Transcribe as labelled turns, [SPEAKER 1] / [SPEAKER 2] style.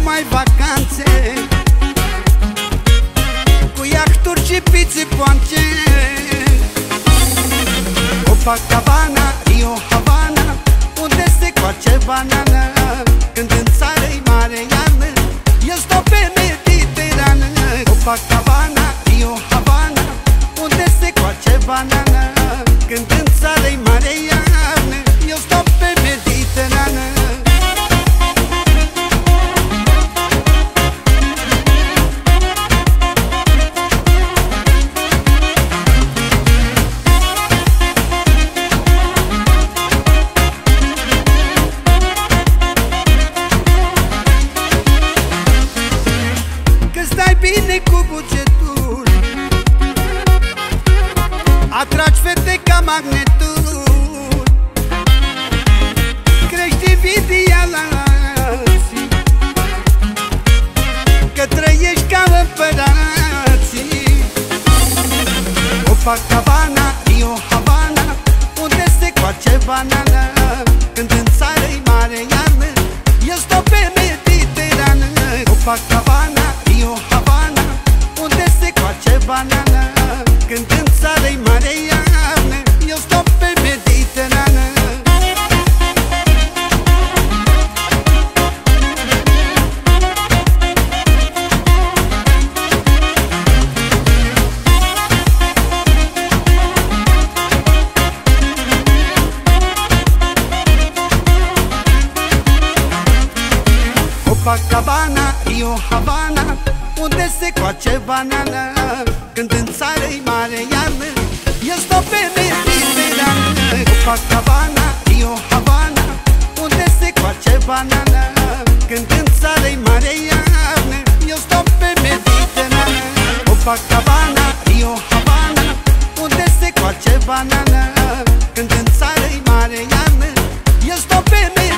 [SPEAKER 1] numai vacanțe, cu iahturi și pițipoance. Copacabana, Rio Havana, unde se coace banana, când în țară-i mare iarnă, e stop pe Mediterană. Copacabana, Rio Havana, unde se coace banana, când în țară-i mare iarnă, e stop pe Mediterană. Stai bine cu bugetul, atragi fete ca magnetul, crești invidia la alții, că trăiești ca împărații. Copacabana, Rio Havana, unde se coace banana, când în țară-i mare iarnă, e stop pe Mediterană. Copacabana, Rio Havana, unde se coace banana, când în țară-i mare iarnă, eu stop pe Mediterană. Copacabana, Rio Havana, unde se coace banana, când în țară-i mare iarnă, e stop pe Mediterană. Copacabana, Rio Havana, unde se coace banana, când în țară-i mare iarnă, e stop pe Mediterană. Copacabana, Rio Havana, unde se coace banana, când în țară-i mare iarnă, e stop pe Mediterană.